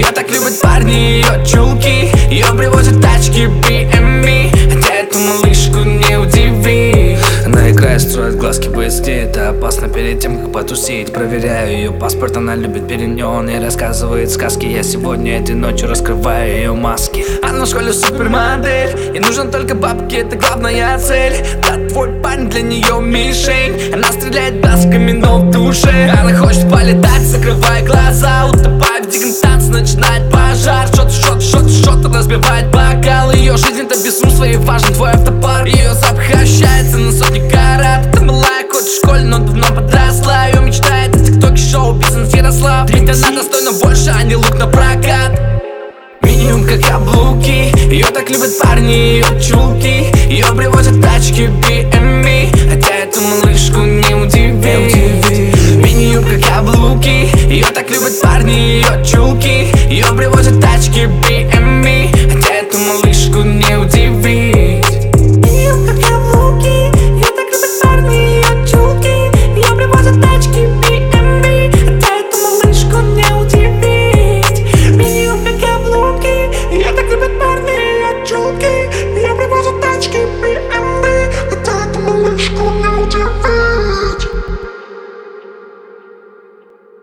Ее так любят парни, ее чулки. Ее привозят тачки BMW, хотя эту малышку не удиви. Она играет, строит глазки, блестит. Это опасно перед тем, как потусить. Проверяю ее паспорт, она любит перенён и рассказывает сказки. Я сегодня этой ночью раскрываю ее маски. Она в школе супермодель, ей нужно только бабки, это главная цель. Да, твой парень для нее мишень. Она стреляет глазками, но в душе она хочет полетать, закрывая глаза, утопая в диком танце, начинает пожар. Шот, разбивает бокал. Ее жизнь это безумство и важен твой автопарк. Ее запах ощущается на сотни карат. Ты малая, хоть в школе, но давно подросла. Ее мечтает в тиктоке, шоу, бизнес Ярослав. Ведь она достойна больше, а не лук на прокат. Минимум как каблуки. Ее так любят парни, ее чулки. Ее привозят тачки BMW, хотя эту малышку не удиви. Минимум как каблуки. Ее так любят парни, ее чулки. Ее привозят тачки BMW.